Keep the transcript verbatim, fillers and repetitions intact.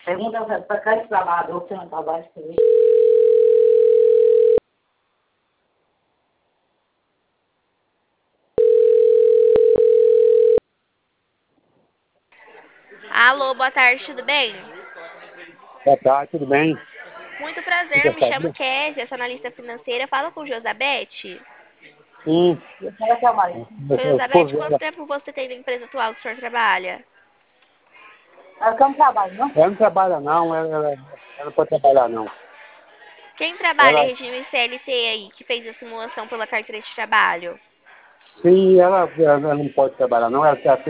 Pergunta para aquele trabalhador que não trabalha com isso. Alô, boa tarde, tudo bem? Boa tarde, tudo bem? Muito Você prazer, quer me chamo saber? Kézia, sou analista financeira. Fala com Josabete. Sim, Eu quero trabalhar. eu eu vou Josabete, ver quanto ela. tempo você tem na empresa atual que o senhor trabalha? Ela não trabalha, não? Ela não trabalha não, ela, ela, ela não pode trabalhar não. Quem trabalha em Ela, regime C L T aí, que fez a simulação pela carteira de trabalho? sim, ela, ela não pode trabalhar não, ela, ela